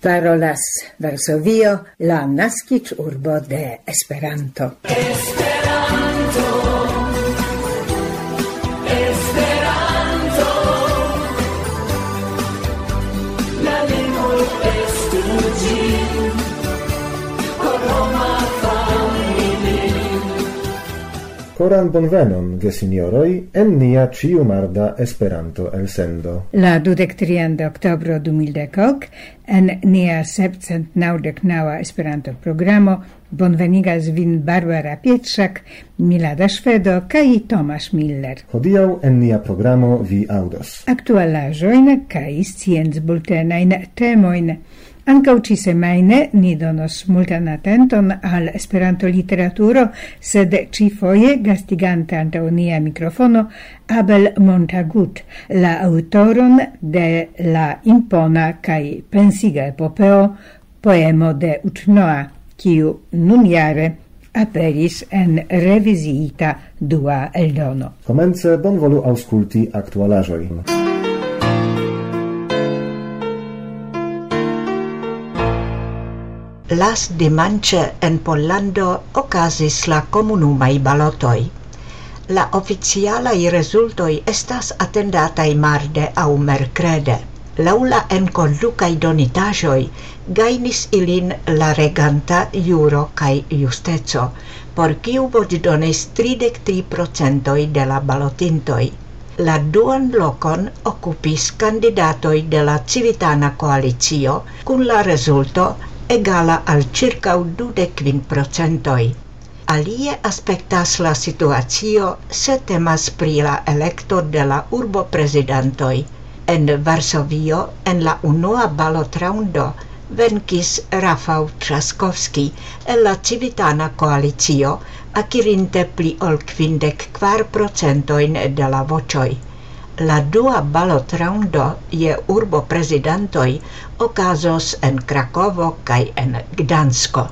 Parolas Varsovio, la naskiĝurbo de Esperanto. Koran bonvenon, gesinjoroj, en nia ĉiumarda Esperanto elsendo. La 23 de oktobro 2010 en nia 799 Esperanto programo bonvenigas vin Barbara Pietrzak, Milada Szwedo kaj Tomasz Miller. Hodiaŭ en nia programo vi aŭdos aktualaĵojn kaj sciencbultenajn temojn. Ankaŭ ĉi-semajne ni donos multan atenton al Esperanto-literaturo, sed ĉifoje gastigante antaŭ nia mikrofono Abel Montagut, la aŭtoron de la impona kaj pensiga epopeo Poemo de Utnoa, kiu nunjare aperis en reviziita dua eldono. Komence bonvolu aŭskulti aktualaĵojn. Las dimanĉe en Pollando okazis la komunumaj balotoj. La oficialaj rezultoj estas atendataj marde aŭ merkrede. Laŭ la enkondukaj donitaĵoj gajnis ilin la reganta Juro kaj Justeco, por kiu voĉdonis 33% de la balotintoj. La duan lokon okupis kandidatoj de la Civitana Koalicio kun la rezulto egala al circa 25%. Alie aspektas la situacio se temas pri la elekto de la urboprezidantoj. En Varsovio, en la unua balotraundo, venkis Rafał Trzaskowski el la Civitana Koalicio, akirinte pli ol 54% de la voĉoj. La dua balotraundo je urboprezidantoj okazos en Krakovo kaj en Gdansko.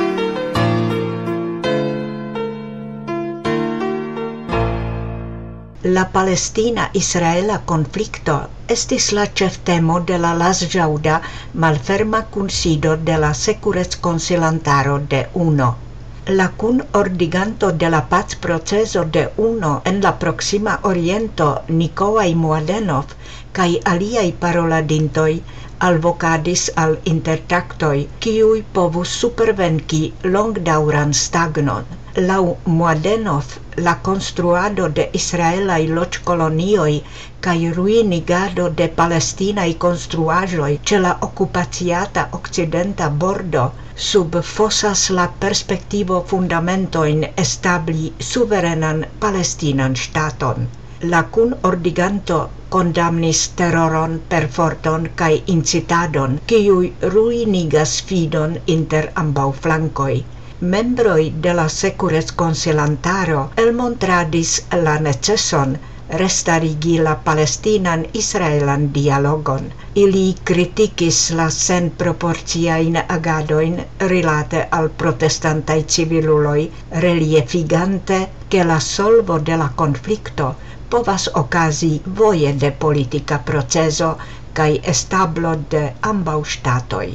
La Palestina-Israela konflikto estis la ĉeftemo de la lasĵaŭda malferma kunsido de la Sekureckonsilantaro de UNO. La kunordiganto de la pacproceso de UNO en la Proksima Oriento, Nikolaj Mladenov, kaj aliaj paroladintoj alvokadis al intertraktoj, kiuj povus supervenki longdaŭran stagnon. Laŭ Mladenov, la konstruado de israelaj loĝkolonioj kaj ruinigado de palestinaj konstruaĵoj ĉe la okupaciata okcidenta bordo subfosas la perspektivo fundamentojn establi suverenan palestinan ŝtaton. La kunordiganto kondamnis terroron, perforton kaj incitadon, kiuj ruinigas fidon inter ambaŭ flankoj. Membroj de la Sekureckonsilantaro elmontradis la neceson restarigi la palestinan-israelan dialogon. Ili kritikis la senproporciajn agadojn rilate al protestantaj civiluloj, reliefigante ke la solvo de la konflikto povas okazi voje de politika proceso kaj establo de ambaŭ ŝtatoj.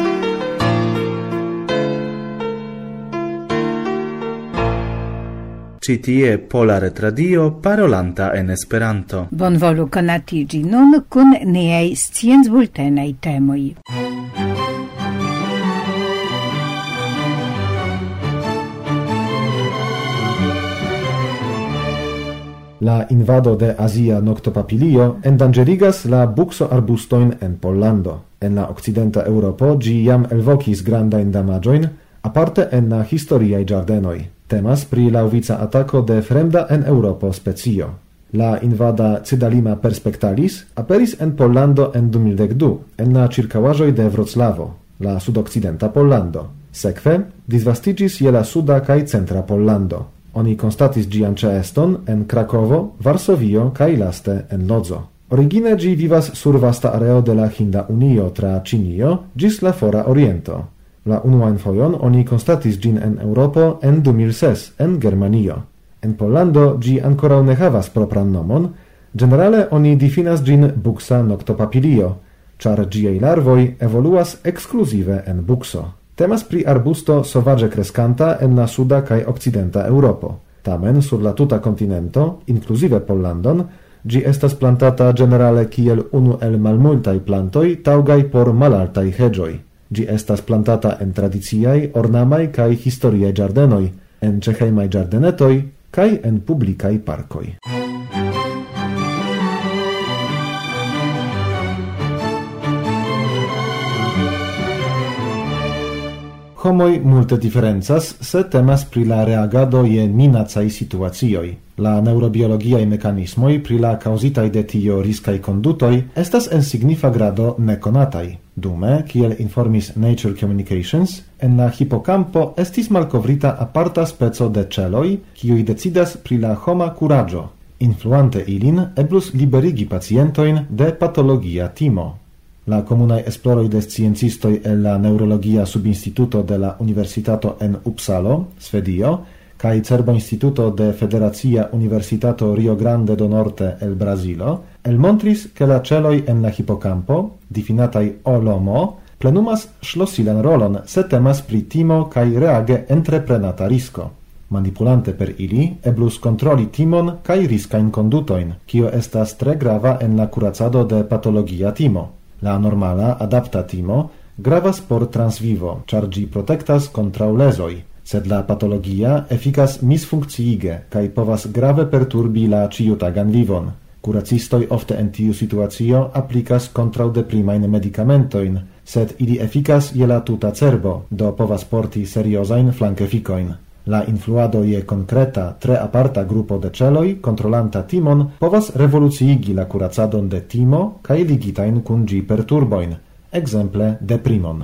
Ĉi tie Pola Retradio parolanta en Esperanto. Bonvolu konatiĝi nun kun niaj sciencbultenaj temoj. La invado de Azia noktopapilio endanĝerigas la buksoarbustojn en Pollando. En la okcidenta Eŭropo ĝi jam elvokis grandajn damaĝojn, aparte en la historiaj ĝardenoj. Temas pri laŭvica atako de fremda en Eŭropo specio. La invada Cidalima perspectalis aperis en Pollando en 2012, en la ĉirkaŭaĵoj de Vroclavo, la sudokcidenta Pollando. Sekve disvastiĝis je la suda kaj centra Pollando. Oni konstatis ĝian ĉeeston en Krakovo, Varsovio kaj laste en Lodzo. Origine ĝi vivas sur vasta areo de la Hinda Unio tra Ĉinio ĝis la Fora Oriento. La unuan fojon oni konstatis ĝin en Eŭropo en 2006 en Germanio. En Pollando ĝi ankoraŭ ne havas propran nomon, ĝenerale oni difinas ĝin buksa noktopapilio, char giei larvoi evoluas exclusive en buxo. Temas pri arbusto sovaĝe kreskanta en la suda kaj okcidenta Eŭropo. Tamen sur la tuta kontinento, inkluzive Pollandon, ĝi estas plantata ĝenerale kiel unu el malmultaj plantoj taŭgaj por malaltaj heĝoj. Ĝi estas plantata en tradiciaj, ornamaj kaj historiaj ĝardenoj, en ĉeĥejmaj ĝardenetoj kaj en publikaj parkoj. Homoi multe differenzas, se temas pri la reagado je minacaj situacioj. La neurobiologiaj mekanismoj pri la kaŭzitaj de tio riskaj kondutoj estas en signifa grado nekonataj. Dume, kiel informis Nature Communications, en la hipokampo estis malkovrita aparta speco de celoj, kiuj decidas pri la homa kuraĝo. Influante ilin, eblus liberigi pacientojn de patologia timo. La comunae esploroi de sciencistoi e la neurologia subinstituto de la Universitato en Uppsalo, Svedio, cae Cerbo Instituto de Federacia Universitato Rio Grande do Norte el Brasilo, el montris che la celoi en la hippocampo, difinatai olomo, plenumas schlossilan rolon se temas pri timo cae reage entreprenata risco. Manipulante per ili, eblus controli timon cae riscain condutoin, cio estas tre grava en la curacado de patologia timo. La normala adapta timo gravas por transvivo, char gi protectas contra lesoi, sed la patologia efficas misfunkciige kaj povas grave perturbi la ĉiutagan vivon. Kuracistoj ofte en tiu situacio aplicas kontraŭdeprimajn medikamentojn, sed ili efficas je la tuta cerbo, do povas porti seriozajn flankefikojn. La influado je konkreta, tre aparta grupo de celoj, kontrolanta timon, povas revoluciigi la kuracadon de timo kaj ligitajn kun ĝi perturbojn, ekzemple deprimon.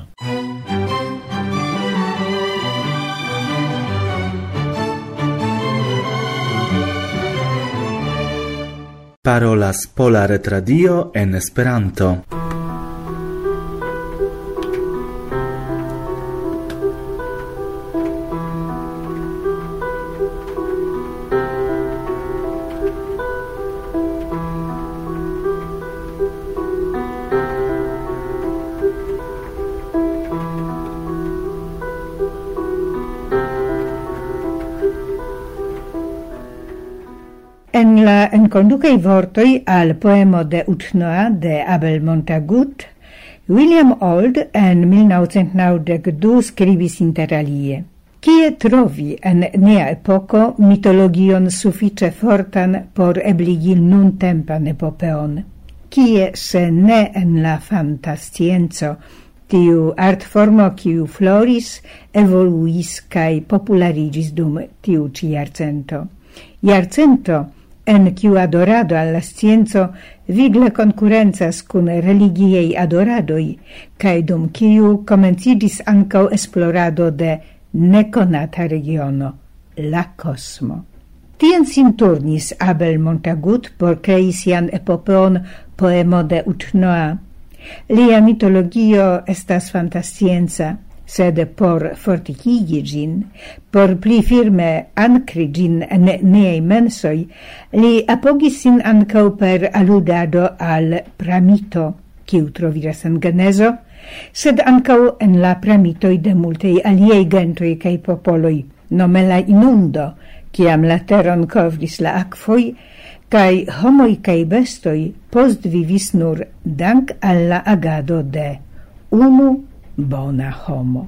Parolas Pola Retradio en Esperanto. En la enconducei vortoi al poemo de Utnoa de Abel Montagut, William Auld en 1992 scribis inter alie: Kie trovi en nia epoco mitologion suffice fortan por ebligi nun tempan epopeon? Kie se ne en la fantascienzo tiu artformo kiu floris, evoluis kai popularigis dum tiu ci jarcento. Jarcento en kiu adorado alla scienzo vigle concurrenzas kun religiei adoradoi, kai dum kiu komencigis ancau esplorado de neconata regiono, la cosmo. Tien sin turnis Abel Montagut por crei sian epopeon poemo de Utnoa. Lia mitologio estas fantascienza, sed por fortikigi gin, por pli firme ancri gin en neei mensoi, li apogis sin ancau per aludado al pramito, kiu troviras en Genezo, sed ancau en la pramitoi de multei aliei gentoi cae popoloi, nome la inundo, ciam la teron covris la akvoi, cae homoi cae bestoi post vivis nur dank alla agado de unu bona homo.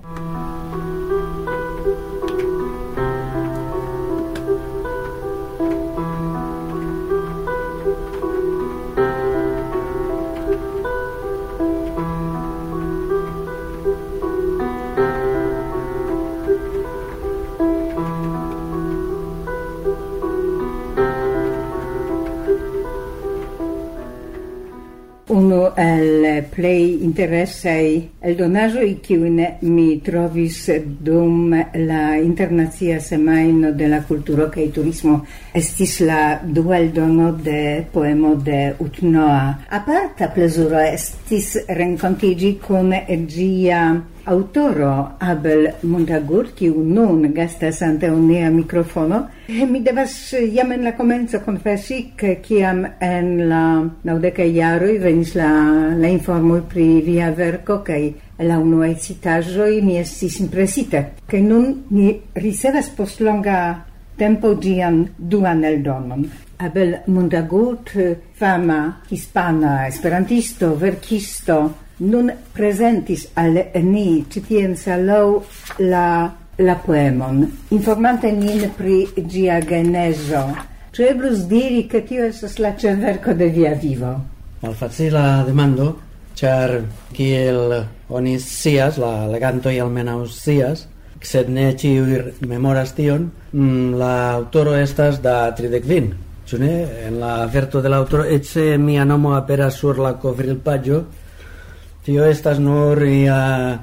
Uno el plei interesei eldonajoi kiun mi trovis dum la internacia semaino de la culturo kaj turismo estis la dua eldono de poemo de Utnoa. Aparta plezuro estis renkontiĝi kun ĝia autoro Abel Montagut, kiu nun gastas ante nia mikrofono. Mi devas jam en la komenco konfesi, ke kiam en la 90 jaroj venis la informoj pri via verko kaj la unuaj citaĵoj, mi estis impresita. Kaj nun mi ricevas post longa tempo ĝian duan eldonon. Abel Montagut, fama hispana esperantisto, verkisto, nun presentis al ni ĉi tie en Salou la poemon, informante nin pri ĝia genezo. Ĉu eblus diri ke tio estas la ĉefverko de via vivo? Malfacila demando, ĉar kiel oni scias, la legantoj almenaŭ scias, sed ne ĉiuj memoras tion, la aŭtoro estas da 30. Ĉu ne? En la verto de la aŭtoro, eĉ se mia nomo aperas sur la kovrilpaĝo, tio estas nur ia,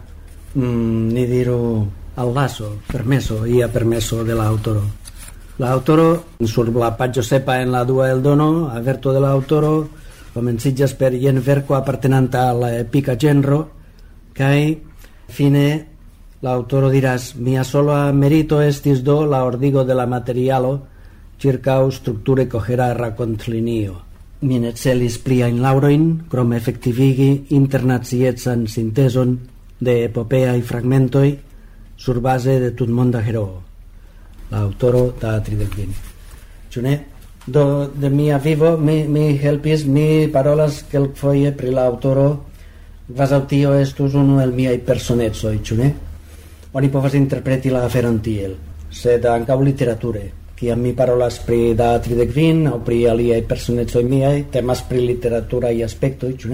ni diru, allaso, permeso, ia permeso de la aŭtoro. La aŭtoro, sur la paĝo sepa en la dua eldono, averto de la aŭtoro, komenciĝas per jen verko apartenanta al la epika ĝenro, kaj fine la aŭtoro diras: mia sola merito estis do la ordigo de la materialo ĉirkaŭ strukture kohera rakontlinio. Mi ne celis pliajn laŭrojn, krom efektivigi internaciecan sinteson de epopeaj fragmentoj surbaze de tutmonda heroo. La aŭtoro da 30. Ĉu ne? Do de mia vivo mi helpis, mi parolas kelkfoje pri la aŭtoro, kvazaŭ tio estus unu el miaj personecoj, ĉu ne? Oni povas interpreti la aferon tiel, sed ankaŭ literature. Kiam mi parolas pri da 30 aŭ pri aliaj personecoj miaj, temas pri literaturaj aspektoj, ĉu ne?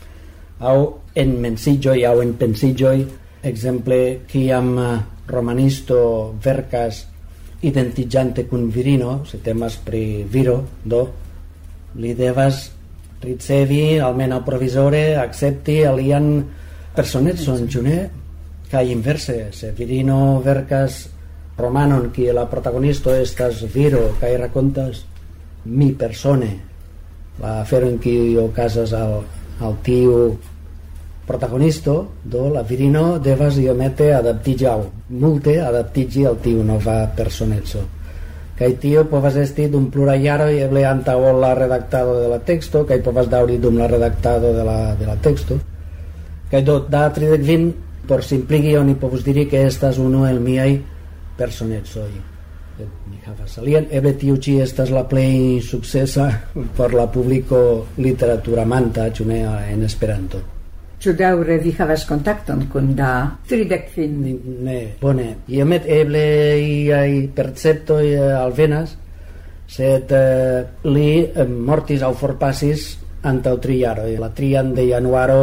Aŭ en mensiĝoj aŭ en pensiĝoj, ekzemple kiam romanisto verkas identiĝante kun virino, se temas pri viro, do li devas ricevi almenaŭ provizore akcepti alian personecon, ĉu ne? Kaj inverse, se virino verkas romanon kie la protagonisto estas viro kaj rakontas mi persone la afero en kiu okazas al tiu protagonisto, do la virino devas iomete adaptiĝi aŭ multe adaptiĝi al tiu nova personeco. Kaj tio povas esti dum pluraj jaroj, eble antaŭ ol la redaktado de la teksto, kaj povas daŭri dum la redaktado de la teksto. Kaj do da 30, por simpligi oni povus diri ke estas unu el miaj personecoj. Mi havas alian, eble tiu ĉi estas la plej sukcesa por la publiko literaturamanta, ĉu ne, en Esperanto. Ĉu daŭre vi havas kontakton kun da 30? Ne, bone. Iomete eble iaj perceptoj alvenas, sed li mortis aŭ forpasis antaŭ 3 jaroj. La 3 de januaro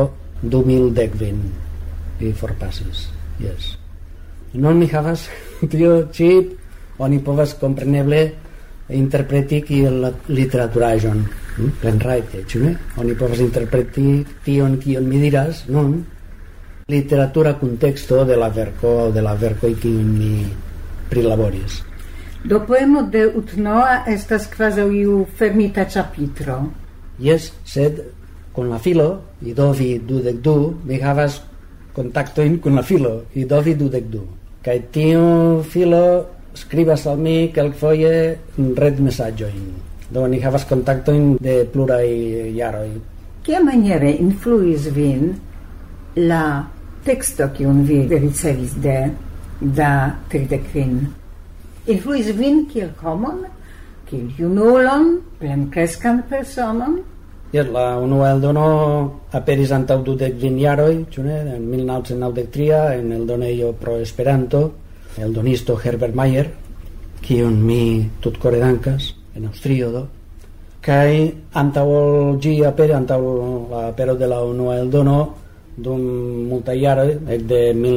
2010 li forpasis. Yes. Non mi havas tio ĉi, oni povas kompreneble interpreti kiel literaturaĵon, plenrajte, ĉu ne? Oni povas interpreti tion kion mi diras, non? Literatura kunteksto de la verko aŭ de la verkoj kiujn mi prilaboris. Do poemo de Utnoa estas kvazaŭ iu fermita ĉapitro. Jes, sed kun la filo, idovi 22, mi havas kontaktojn kun la filo, idovi 22. Kaj tiu filo skribas al mi kelkfoje retmesaĝojn. Do ni havas kontaktojn de pluraj jaroj. Kiamaniere influis vin la teksto kiun vi ricevis de da 30? Influis vin kiel homon, kiel junulon, plenkreskan personon? La unua eldono aperis antaŭ 25 jaroj, ĉu ne, en 1993 en eldonejo Pro Esperanto, eldonisto Herbert Mayer, kiun mi tutkore dankas, en Aŭstrio do. Kaj antaŭ ol ĝi aperi, antaŭ la apero de la unua eldono, dum multaj jaroj, ekde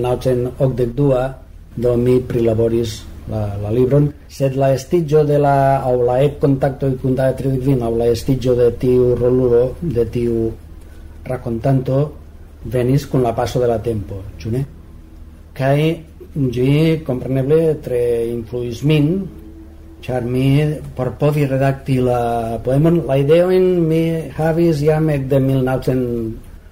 1982, do mi prilaboris la libron, sed la estiĝo de la aŭ la kontaktoj kun da 30 aŭ la estiĝo de tiu rolulo, de tiu rakontanto, venis kun la paso de la tempo, ĉu ne? Kaj ĝi kompreneble tre influis min, ĉar mi por povi redakti la poemon, la ideojn mi havis jam ekde 1982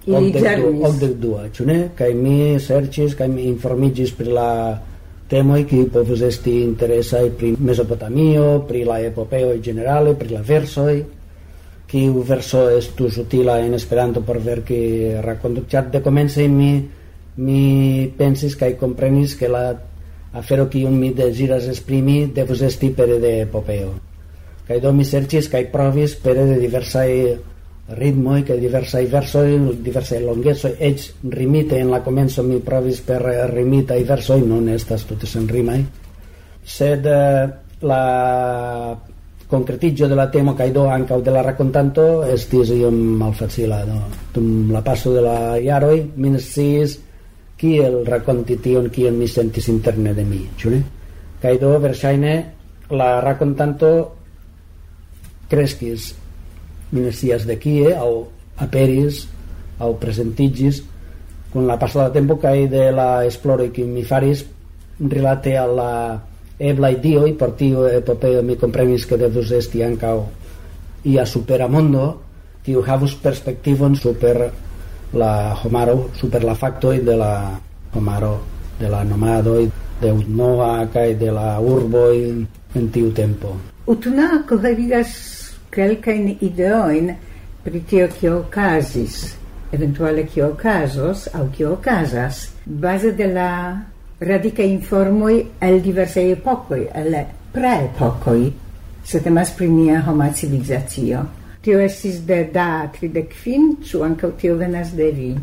Ogdek-dua, ĉune? Kaj mi serĉis kaj mi informiĝis pri la temoj kiuj povus esti interesaj pri Mesopotamio, pri la epopeoj ĝenerale, pri la versoj, kiu verso estus utila en Esperanto por verki rakonto. Ĉar dekomence mi pensis kaj komprenis ke la afero kiun mi deziras esprimi devus esti pere de epopeo. Kaj do mi serĉis kaj provis pere de diversaj ritmoj kaj diversaj versoj, diversaj longecoj, eĉ rimite en la komenco mi provis per rimitaj versoj, non estas tute senrimaj, sed la concretiĝo de la temo kaj do ankaŭ de la rakontanto estis iom malfacila. Dum la paso de la jaroj mi ne sciis kiel rakonti tion kiel mi sentis interne de mi, ĉu ne? Kaj do verŝajne la rakontanto kreskis, mi ne scias de kie, aŭ aperis, aŭ presentiĝis kun la paso de la tempo kaj de la esploroj kiuj mi faris rilate al la eblaj dioj. Por tiu epopeo mi komprenis ke devus esti ankaŭ ia supera mondo kiu havus perspektivon super la homaro, super la faktoj de la homaro, de la nomadoj, de Noa kaj de la urboj en tiu tempo. Utna koherigas kelkajn ideojn pri tio kio okazis, eventuale kio okazos aŭ kio okazas, baze de la radikaj informoj el diversaj epokoj, el praepokoj, se temas pri nia homa civilizacio. Tio estis de Da 35, ĉu ankaŭ tio venas de vi?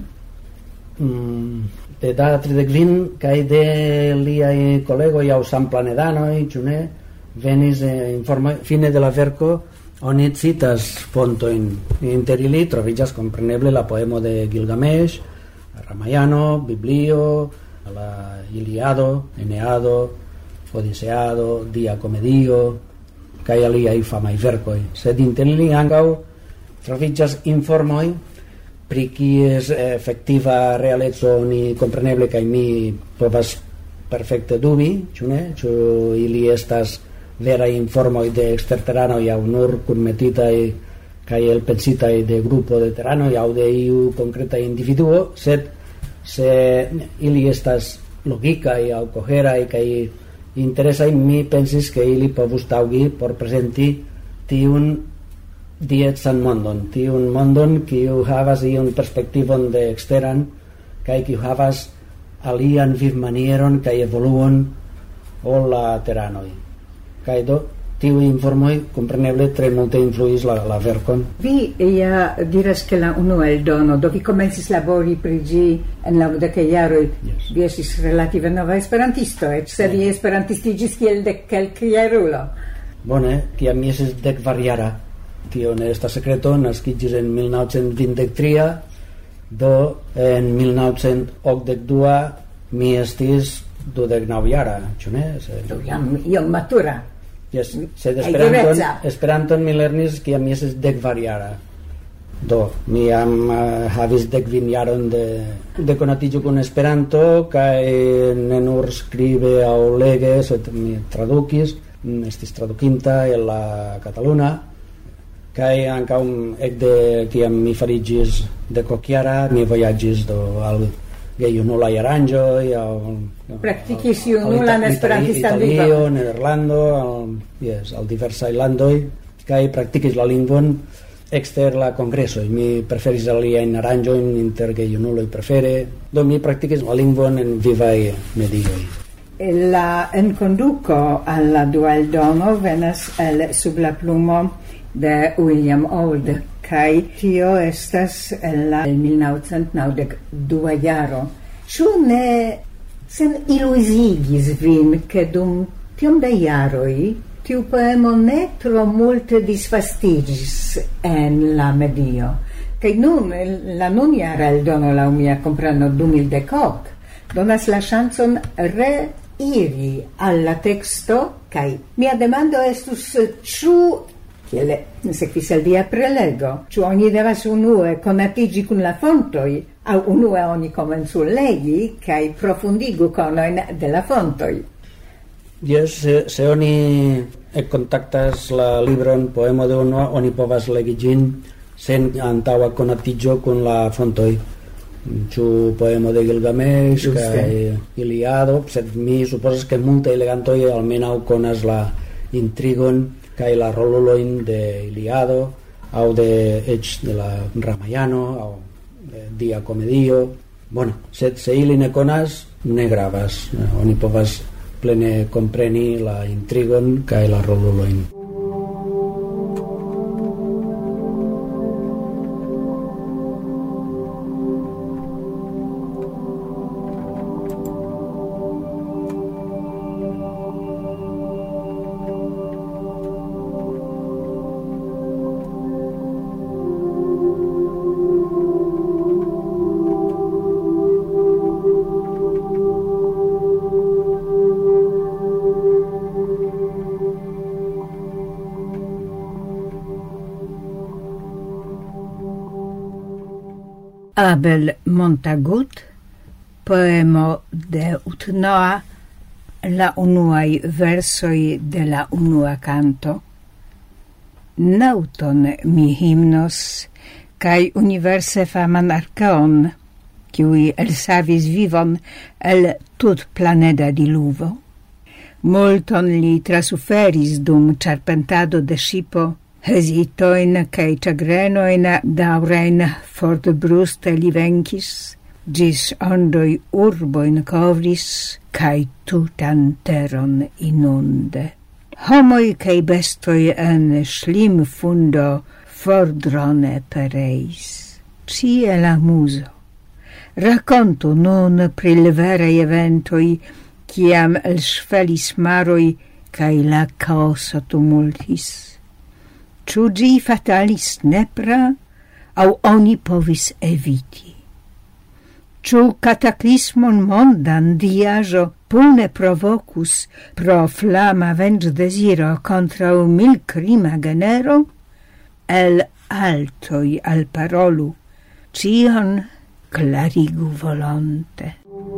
De Da 35 kaj de liaj kolegoj aŭ samplanedanoj, ĉu ne, venis informoj. Fine de la verko oni citas fontojn, inter ili troviĝas kompreneble la poemo de Gilgamesh, Ramayano, Biblio, la Iliado, Eneado, Odiseado, Dia Komedio kaj aliaj famaj verkoj. Sed inter ili ankaŭ troviĝas informoj pri kies efektiva realeco oni kompreneble kaj mi povas perfekte dubi, ĉu ne? Ĉu ili estas veraj informoj de eksterteranoj aŭ nur kunmetitaj kaj elpensitaj de grupo de teranoj aŭ de iu konkreta individuo, sed se ili estas logikaj aŭ koheraj kaj interesaj, mi pensis ke ili povus taŭgi por prezenti tiun diecan mondon, tiun mondon kiu havas iun perspektivon de eksteran kaj kiu havas alian vivmanieron kaj evoluon ol la teranoj. Kaj do tiu informoj kompreneble tre multe influis la verkon. Vi ja diras ke la unua eldono, do vi komencis labori pri ĝi en la 80-kaj jaroj. Yes. Vi estis relative nova esperantisto, eĉ se vi esperantistiĝis kiel dekkelkjarulo. Bone, kiam mi estis 10-jara, tio ne estas sekreto, naskiĝis en 1923, do en 1982 mi estis 29-jara, ĉu ne? Jam iom matura. Yes, sed Esperanton mi lernis kiam mi estis 10-jara. Do, mi jam havis 10 jaron de konatiĝo kun Esperanto kaj ne nur skribe aŭ lege, sed mi tradukis, estis tradukinta el la kataluna kaj ankaŭ ekde kiam mi fariĝis 10-jara mi vojaĝis do al gejunulaj aranĝoj aŭ praktikis junulan esperantistan vivon. Italio, Nederlando, al diversaj landoj kaj praktikis la lingvon ekster la kongresoj. Mi preferis aliajn aranĝojn inter gejunuloj prefere, do mi praktikis la lingvon en vivaj medioj. La enkonduko al la dua eldono venas el sub la plumo de William Auld, kaj tio estas el la 1992 jaro. Ĉu ne sen ilusigis vin ke dum tiom da jaroj tiu poemo ne tro multe disvastiĝis en la medio? Kaj nun la nunjara eldono laŭ mia kompreno 2010 donas la ŝancon reiri al la teksto, kaj mia demando estus ĉu kiel sekvis al via prelego, ĉu oni devas unue konatiĝi kun la fontoj aŭ unue oni komencu legi kaj profundigu konojn de la fontoj? Yes, se oni kontaktas la libron Poemo de Unua, oni povas legi ĝin sen antaŭa konatiĝo kun la fontoj. Ĉu poemo de Gilgamesh kaj Iliado, sed mi supozas ke multaj legantoj almenaŭ konas la intrigon kaj la rolulojn de Iliado aŭ de eĉ de la Ramayano aŭ de Dia Komedio. Bueno, sed se ili ne konas, ne gravas. Oni povas plene kompreni la intrigon kaj la rolulojn. Abel Montagut, poemo de Utnoa, la unuaj versoj de la unua canto. Nauton mi himnos, kaj universe faman arkeon, kiuj elsavis vivon el tut planeda diluvo. Multon li trasuferis dum ĉarpentado de ŝipo, hezitoin cae ĉagrenoin daŭrajn fortbruste li venkis, ĝis ondoj urbojn kovris cae tutan teron inunde. Homoj cae bestoj en ŝlimfundo fordrone pereis. Ĉie la muzo. Rakontu nun pri l veraj eventoj, kiam elŝvelis maroj cae la kaoso tumultis. Ĉu ĝi fatalis nepra, aŭ oni povis eviti? Ĉu kataklismon mondan diaĵo pune provocus pro flama venĝdeziro kontraŭ milkrima genero? El altoj alparolu, ĉion klarigu volonte.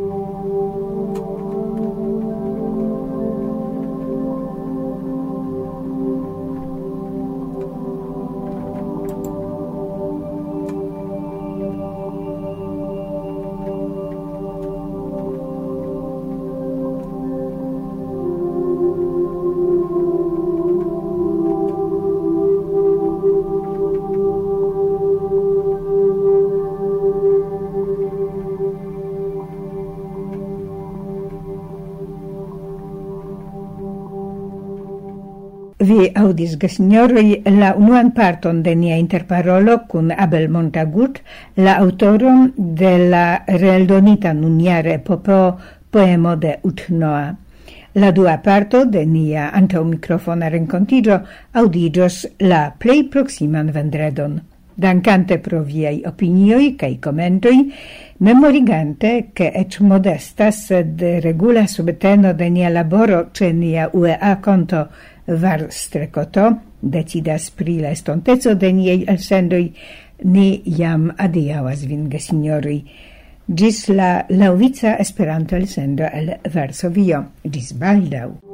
Vi audis, gesignoroj, la unuan parton de nia interparolo kun Abel Montagut, la autoron de la reeldonita nunjare poemo de Utnoa. La dua parto de nia antaŭmikrofona renkontiĝo aŭdiĝos la plej proksiman vendredon. Dankante pro viaj opinioj kaj komentoj, memorigante ke eĉ modestas sed regula subteno de nia laboro ĉe nia UEA konto var strekoto, decidas pri la estonteco de niaj elsendoj, ni jam adiaŭas vin, gesignoroj. Ĝis la laŭvica Esperanto elsendo el Varsovio. Ĝis baldaŭ.